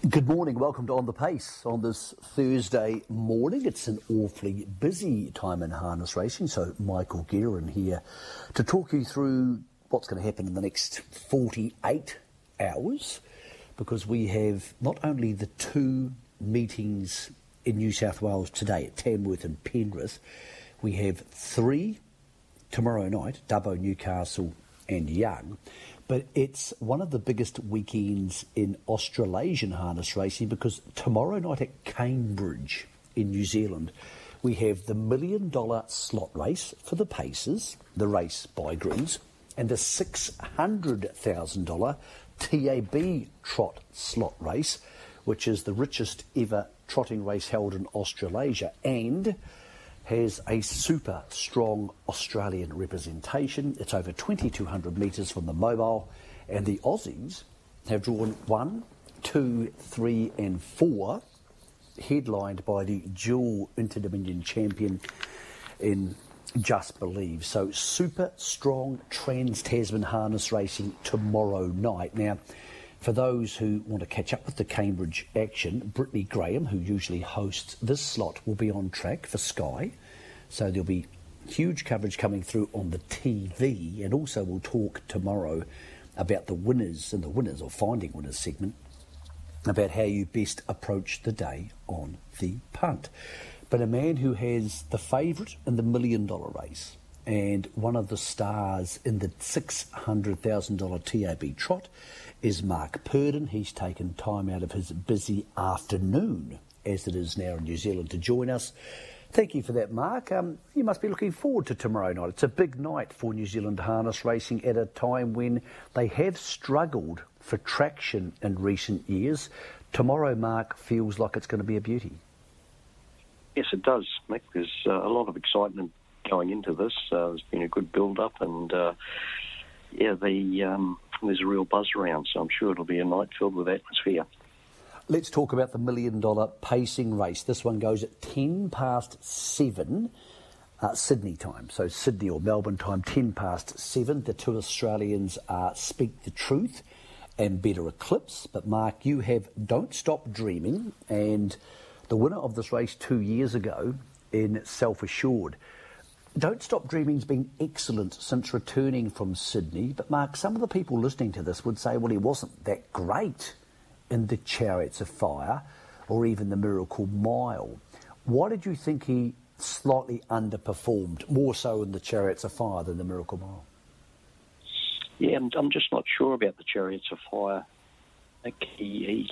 Good morning, welcome to On the Pace on this Thursday morning. It's an awfully busy time in harness racing, so Michael Guerin here to talk you through what's going to happen in the next 48 hours, because we have not only the two meetings in New South Wales today at Tamworth and Penrith, we have three tomorrow night, Dubbo, Newcastle and Young. But it's one of the biggest weekends in Australasian harness racing, because tomorrow night at Cambridge in New Zealand, we have the $1 million slot race for the Pacers, the race by Greens, and the $600,000 TAB trot slot race, which is the richest ever trotting race held in Australasia, and has a super strong Australian representation. It's over 2,200 metres from the mobile, and the Aussies have drawn 1, 2, 3 and 4, headlined by the dual Inter-Dominion champion in Just Believe. So super strong Trans-Tasman harness racing tomorrow night. Now, for those who want to catch up with the Cambridge action, Brittany Graham, who usually hosts this slot, will be on track for Sky. So there'll be huge coverage coming through on the TV, and also we'll talk tomorrow about the winners and the winners, or finding winners segment, about how you best approach the day on the punt. But a man who has the favourite in the $1 million race and one of the stars in the $600,000 TAB trot is Mark Purdon. He's taken time out of his busy afternoon, as it is now in New Zealand, to join us. Thank you for that, Mark. You must be looking forward to tomorrow night. It's a big night for New Zealand harness racing at a time when they have struggled for traction in recent years. Tomorrow, Mark, feels like it's going to be a beauty. Yes, it does, Mick. There's a lot of excitement going into this. There's been a good build-up, and there's a real buzz around, so I'm sure it'll be a night filled with atmosphere. Let's talk about the $1 million pacing race. This one goes at 7:10 Sydney time. So Sydney or Melbourne time, 7:10. The two Australians are Speak the Truth and Better Eclipse. But Mark, you have Don't Stop Dreaming, and the winner of this race 2 years ago in Self Assured. Don't Stop Dreaming's been excellent since returning from Sydney. But Mark, some of the people listening to this would say, well, he wasn't that great in the Chariots of Fire or even the Miracle Mile. Why did you think he slightly underperformed, more so in the Chariots of Fire than the Miracle Mile? Yeah, I'm just not sure about the Chariots of Fire. I think he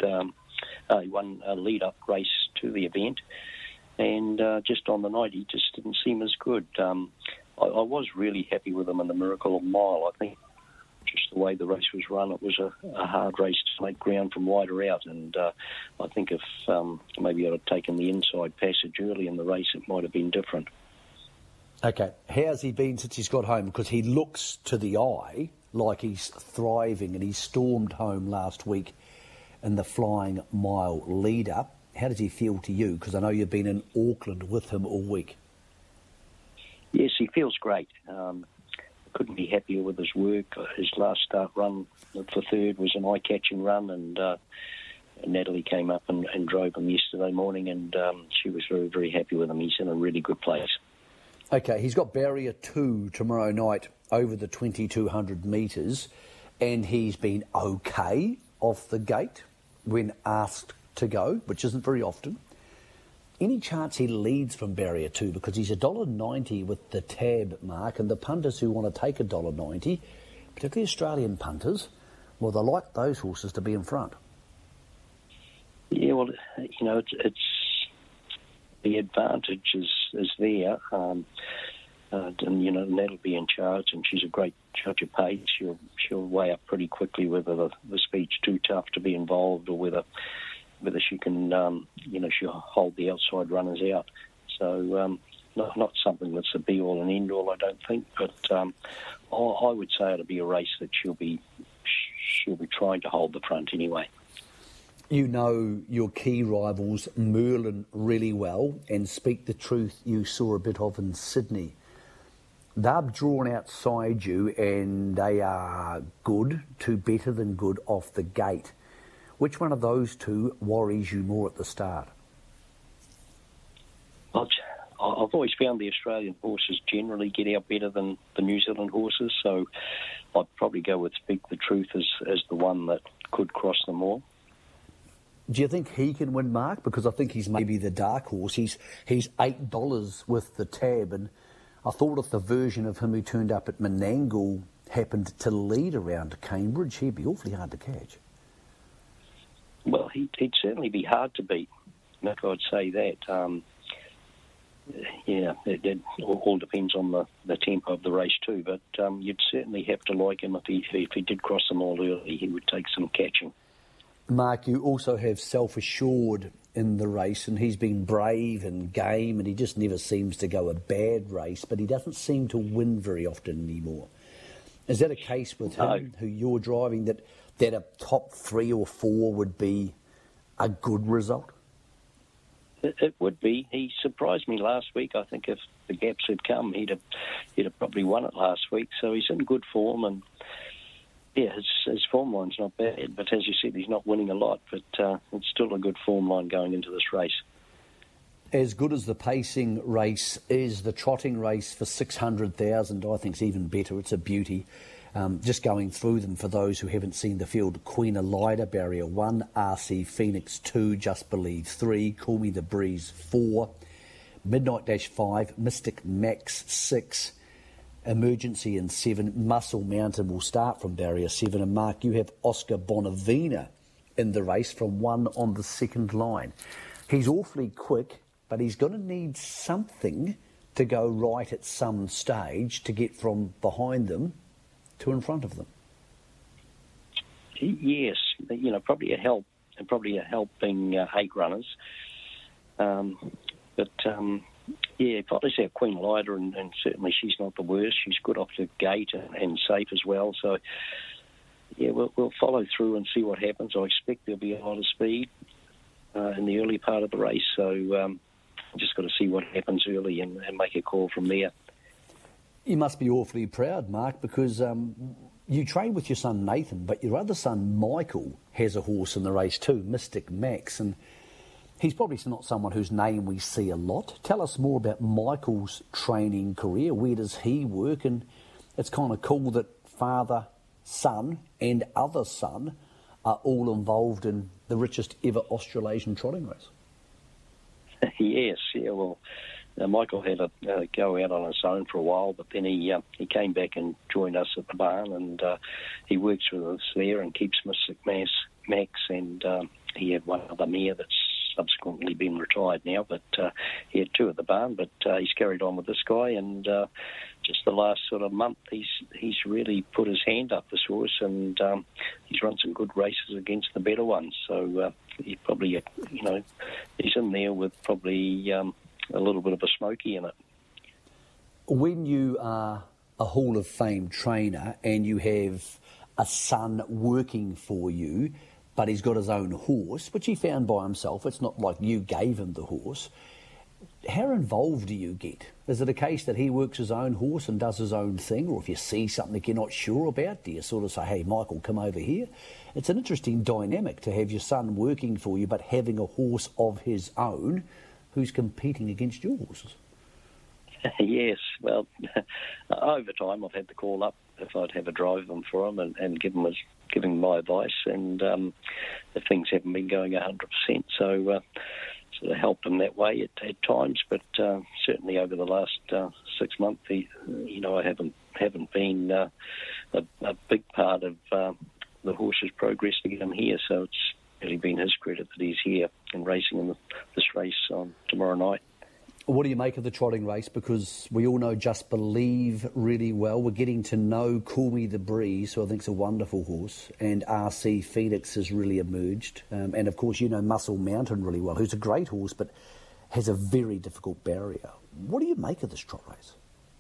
won a lead-up race to the event, and just on the night he just didn't seem as good. I was really happy with him in the Miracle Mile. I think just the way the race was run, it was a hard race to make ground from wider out, and I think if maybe I'd have taken the inside passage early in the race, it might have been different. Okay, how's he been since he's got home? Because he looks to the eye like he's thriving, and he stormed home last week in the Flying Mile lead-up. How does he feel to you? Because I know you've been in Auckland with him all week. Yes, he feels great. Couldn't be happier with his work. His last start run for third was an eye-catching run, and Natalie came up and drove him yesterday morning, and she was very, very happy with him. He's in a really good place. Okay, he's got Barrier 2 tomorrow night over the 2,200 metres, and he's been okay off the gate when asked to go, which isn't very often. Any chance he leads from Barrier 2? Because he's $1.90 with the tab, Mark, and the punters who want to take $1.90, particularly Australian punters, well, they like those horses to be in front. Yeah, well, it's the advantage is there, and Nat'll be in charge, and she's a great judge of pace. She'll weigh up pretty quickly whether the speed's too tough to be involved, or whether she can, she'll hold the outside runners out. So not something that's a be-all and end-all, I don't think. But I would say it'll be a race that she'll be trying to hold the front anyway. You know your key rivals, Merlin, really well, and Speak the Truth you saw a bit of in Sydney. They're drawn outside you, and they are good to better than good off the gate. Which one of those two worries you more at the start? I've always found the Australian horses generally get out better than the New Zealand horses, so I'd probably go with Speak the Truth as the one that could cross them all. Do you think he can win, Mark? Because I think he's maybe the dark horse. He's $8 with the tab, and I thought if the version of him who turned up at Menangle happened to lead around Cambridge, he'd be awfully hard to catch. Well, he'd certainly be hard to beat, Nick, I'd say that. It all depends on the tempo of the race too, but you'd certainly have to like him if he did cross them all early. He would take some catching. Mark, you also have Self-Assured in the race, and he's been brave and game, and he just never seems to go a bad race, but he doesn't seem to win very often anymore. Is that a case with him, who you're driving, that a top 3 or 4 would be a good result? It would be. He surprised me last week. I think if the gaps had come, he'd have probably won it last week. So he's in good form, and his form line's not bad. But as you said, he's not winning a lot. But it's still a good form line going into this race. As good as the pacing race is, the trotting race for 600,000, I think, is even better. It's a beauty. Just going through them for those who haven't seen the field: Queen Elida, Barrier 1, RC Phoenix 2, Just Believe 3, Call Me the Breeze 4, Midnight Dash 5, Mystic Max 6, Emergency in 7, Muscle Mountain will start from Barrier 7. And Mark, you have Oscar Bonavina in the race from 1 on the second line. He's awfully quick, but he's going to need something to go right at some stage to get from behind them to in front of them. Yes, probably a help, and probably a helping 8 runners. If I just have Queen Elida, and certainly she's not the worst. She's good off the gate and safe as well. So, we'll follow through and see what happens. I expect there'll be a lot of speed in the early part of the race. So, just got to see what happens early and make a call from there. You must be awfully proud, Mark, because you train with your son Nathan, but your other son Michael has a horse in the race too, Mystic Max, and he's probably not someone whose name we see a lot. Tell us more about Michael's training career. Where does he work? And it's kind of cool that father, son and other son are all involved in the richest ever Australasian trotting race. Yes, well, Michael had a go out on his own for a while, but then he came back and joined us at the barn, and he works with us there and keeps Mystic Max, and he had one other mare that's subsequently been retired now, but he had 2 at the barn, but he's carried on with this guy, and just the last sort of month he's really put his hand up, this horse, and he's run some good races against the better ones, so he probably, he's in there with probably a little bit of a smoky in it. When you are a Hall of Fame trainer and you have a son working for you, but he's got his own horse, which he found by himself, it's not like you gave him the horse, how involved do you get? Is it a case that he works his own horse and does his own thing, or if you see something that you're not sure about, do you sort of say, hey, Michael, come over here? It's an interesting dynamic to have your son working for you but having a horse of his own who's competing against your horses. Yes, well, over time I've had to call up if I'd have a drive of them for him and give him my advice, and if things haven't been going 100%, so sort of helped him that way at times, but certainly over the last 6 months, I haven't been a big part of the horse's progress to get him here, so it's really been his credit that he's here and racing in this race on tomorrow night. What do you make of the trotting race? Because we all know Just Believe really well. We're getting to know Call Me the Breeze, who I think is a wonderful horse, and RC Phoenix has really emerged. And, of course, Muscle Mountain really well, who's a great horse but has a very difficult barrier. What do you make of this trot race?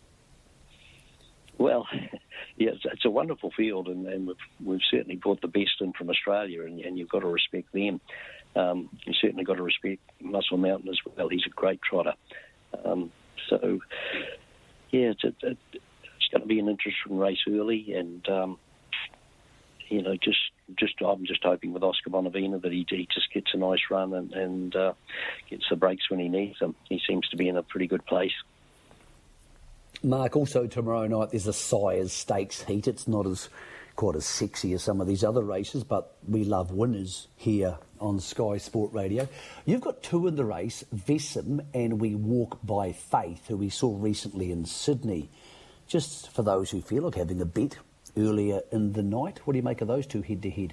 Well, yeah, it's a wonderful field, and we've certainly brought the best in from Australia, and you've got to respect them. You certainly got to respect Muscle Mountain as well. He's a great trotter. It's going to be an interesting race early, and I'm just hoping with Oscar Bonavena that he just gets a nice run and gets the breaks when he needs them. He seems to be in a pretty good place. Mark, also tomorrow night there's a Sires Stakes heat. It's not quite as sexy as some of these other races, but we love winners here on Sky Sport Radio. You've got two in the race, Vessem and We Walk by Faith, who we saw recently in Sydney. Just for those who feel like having a bet earlier in the night, what do you make of those two head-to-head?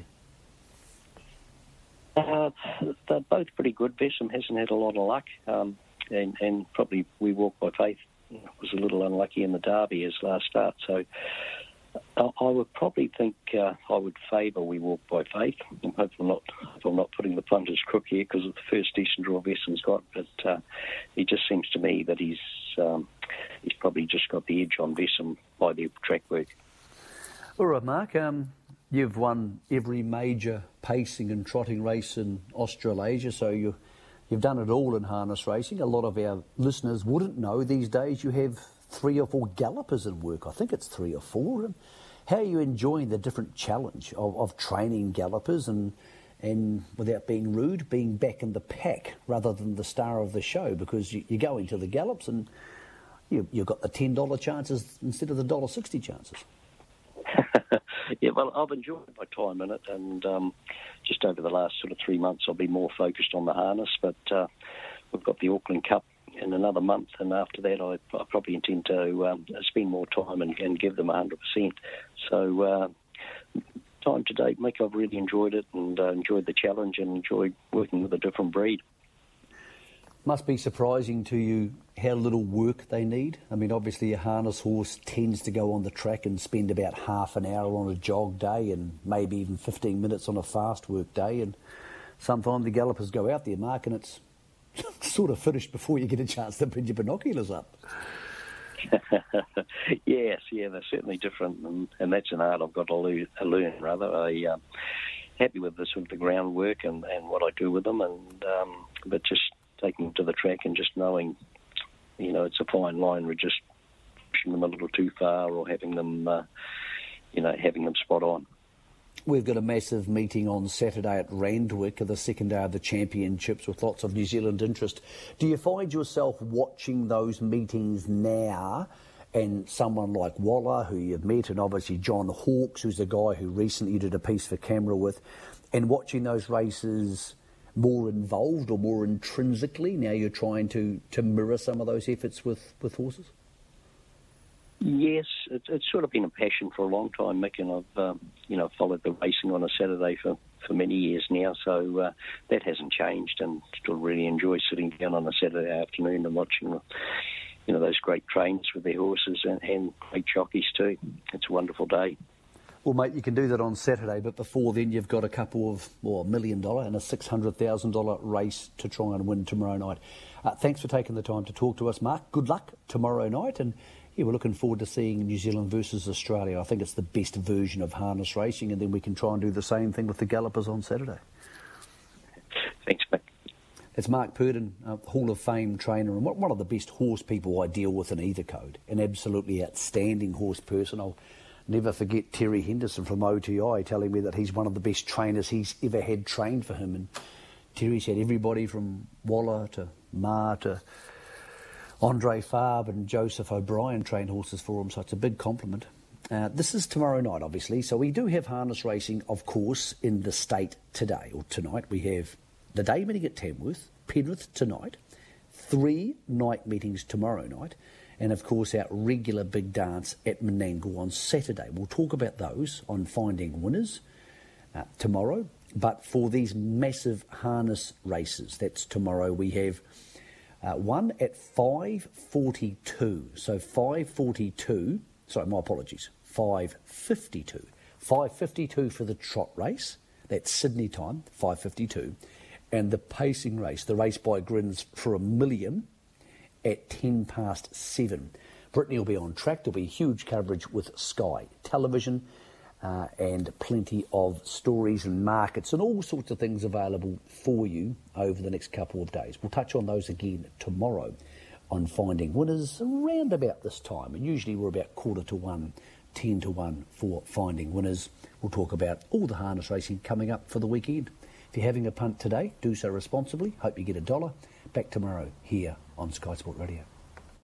They're both pretty good. Vessem hasn't had a lot of luck, and probably We Walk by Faith was a little unlucky in the Derby his last start, so I would probably think I would favour We Walk by Faith. I'm hopeful I'm not putting the punters crook here because of the first decent draw Vessem's got, but it just seems to me that he's probably just got the edge on Vessem by the track work. All right, Mark, you've won every major pacing and trotting race in Australasia, so you've done it all in harness racing. A lot of our listeners wouldn't know these days you have 3 or 4 gallopers in work. I think it's 3 or 4. How are you enjoying the different challenge of training gallopers and without being rude, being back in the pack rather than the star of the show? Because you go into the gallops and you've got the $10 chances instead of the $1.60 chances. Yeah, well, I've enjoyed my time in it, and just over the last sort of 3 months I'll be more focused on the harness, but we've got the Auckland Cup in another month, and after that I probably intend to spend more time and give them 100%. So time to date, Mick, I've really enjoyed it and enjoyed the challenge and enjoyed working with a different breed. Must be surprising to you how little work they need. I mean, obviously a harness horse tends to go on the track and spend about half an hour on a jog day and maybe even 15 minutes on a fast work day, and sometimes the gallopers go out there, Mark, and it's sort of finished before you get a chance to put your binoculars up. Yes, yeah, they're certainly different, and that's an art I've got to learn rather. I'm happy with the sort of the groundwork and what I do with them, and but just taking them to the track and just knowing, it's a fine line. We're just pushing them a little too far or having them, having them spot on. We've got a massive meeting on Saturday at Randwick, the second day of the championships, with lots of New Zealand interest. Do you find yourself watching those meetings now, and someone like Waller, who you've met, and obviously John Hawkes, who's the guy who recently you did a piece for camera with, and watching those races more involved or more intrinsically? Now you're trying to mirror some of those efforts with horses? Yes, it's sort of been a passion for a long time, Mick, and I've followed the racing on a Saturday for many years now, so that hasn't changed, and still really enjoy sitting down on a Saturday afternoon and watching those great trains with their horses and great jockeys too. It's a wonderful day. Well, mate, you can do that on Saturday, but before then you've got a couple of, $1 million and a $600,000 race to try and win tomorrow night. Thanks for taking the time to talk to us, Mark. Good luck tomorrow night, and we're looking forward to seeing New Zealand versus Australia. I think it's the best version of harness racing, and then we can try and do the same thing with the gallopers on Saturday. Thanks, Mick. It's Mark Purdon, Hall of Fame trainer, and one of the best horse people I deal with in either code. An absolutely outstanding horse person. I'll never forget Terry Henderson from OTI telling me that he's one of the best trainers he's ever had trained for him. And Terry's had everybody from Waller to Ma to Andre Fabre and Joseph O'Brien train horses for him, so it's a big compliment. This is tomorrow night, obviously, so we do have harness racing, of course, in the state today, or tonight. We have the day meeting at Tamworth, Penrith tonight, 3 night meetings tomorrow night, and of course our regular big dance at Menangle on Saturday. We'll talk about those on Finding Winners tomorrow, but for these massive harness races, that's tomorrow, we have one at 5:42. So 5:42, sorry, my apologies, 5:52. 5:52 for the trot race, that's Sydney time, 5:52. And the pacing race, the race by grins for $1 million at 7:10. Brittany will be on track. There'll be huge coverage with Sky Television and plenty of stories and markets and all sorts of things available for you over the next couple of days. We'll touch on those again tomorrow on Finding Winners around about this time. And usually we're about 1:45 10 to 1 for finding winners. We'll talk about all the harness racing coming up for the weekend. If you're having a punt today, do so responsibly. Hope you get $1. Back tomorrow here on Sky Sport Radio.